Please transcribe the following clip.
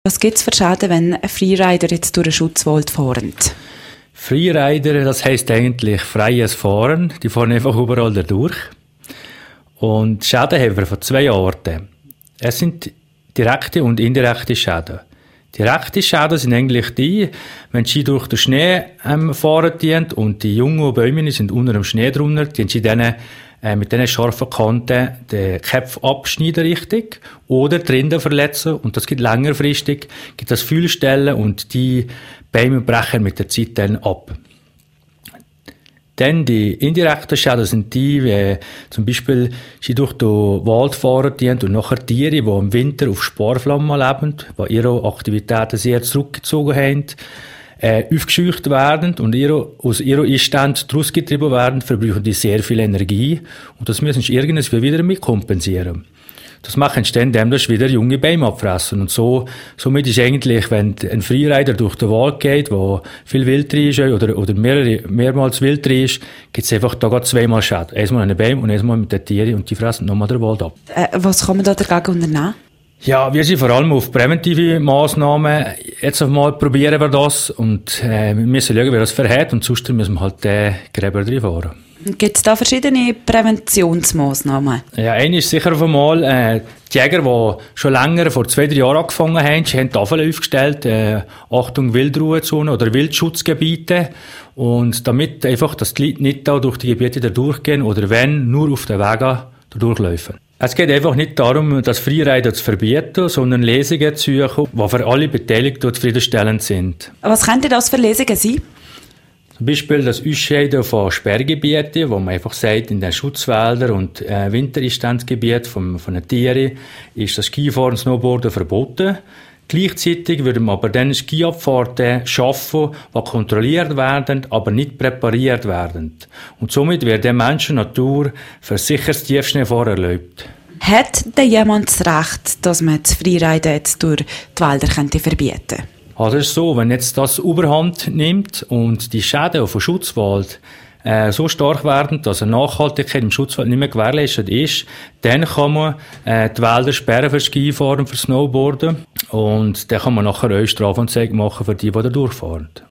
Was gibt es für Schäden, wenn ein Freerider jetzt durch einen Schutzwald fährt? Freerider, das heisst eigentlich freies Fahren. Die fahren einfach überall durch. Und Schäden haben wir von zwei Arten. Es sind direkte und indirekte Schäden. Direkte Schäden sind eigentlich die, wenn sie durch den Schnee fahren dient und die jungen Bäume sind unter dem Schnee drunter, die sie dann mit diesen scharfen Kanten den Kopf abschneiden richtig oder die Rinde verletzen und das gibt längerfristig, gibt das Fühlstellen und die Bäume brechen mit der Zeit dann ab. Dann die indirekten Schäden sind die, wie zum Beispiel sie durch den Wald fahren und nachher Tiere, die im Winter auf Sparflammen leben, die ihre Aktivitäten sehr zurückgezogen haben, aufgescheucht werden und aus ihrer Einstand rausgetrieben werden, verbrauchen die sehr viel Energie und das müssen sie irgendwie wieder mit kompensieren. Das machen sie dann, indem sie wieder junge Bäume abfressen. Und somit ist eigentlich, wenn ein Freerider durch den Wald geht, wo viel Wild drin ist, oder mehrmals Wild drin ist, gibt es einfach da zweimal Schäden. Einmal an den Bäumen und einmal mit den Tieren und die fressen nochmal den Wald ab. Was kann man da dagegen unternehmen? Ja, wir sind vor allem auf präventive Massnahmen. Jetzt einmal probieren wir das und wir müssen schauen, wer das verhält und sonst müssen wir halt den Gräber drin fahren. Gibt es da verschiedene Präventionsmaßnahmen? Ja, eine ist sicher auf einmal, die Jäger, die schon länger, vor 2-3 Jahren angefangen haben, sie haben Tafeln aufgestellt, Achtung Wildruhezone oder Wildschutzgebiete. Und damit einfach, dass die Leute nicht da durch die Gebiete da durchgehen oder wenn, nur auf den Wegen durchlaufen. Es geht einfach nicht darum, das Freerider zu verbieten, sondern Lesungen zu suchen, die für alle Beteiligten zufriedenstellend sind. Was könnte das für Lesungen sein? Zum Beispiel das Ausscheiden von Sperrgebieten, wo man einfach sagt, in den Schutzwäldern und Wintereinstandsgebieten von den Tieren ist das Skifahren und Snowboarden verboten. Gleichzeitig würden wir aber dann Skiabfahrten schaffen, die kontrolliert werden, aber nicht präpariert werden. Und somit wird der Menschen Natur für sicheres Tiefschneefahren erlaubt. Hat denn jemand das Recht, dass man das Freeriden jetzt durch die Wälder verbieten könnte? Also es ist so, wenn jetzt das Überhand nimmt und die Schäden auf dem Schutzwald so stark werden, dass eine Nachhaltigkeit im Schutzwald nicht mehr gewährleistet ist, dann kann man die Wälder sperren für Skifahren, für Snowboarden und dann kann man nachher auch Strafanzeige machen für die da durchfahren.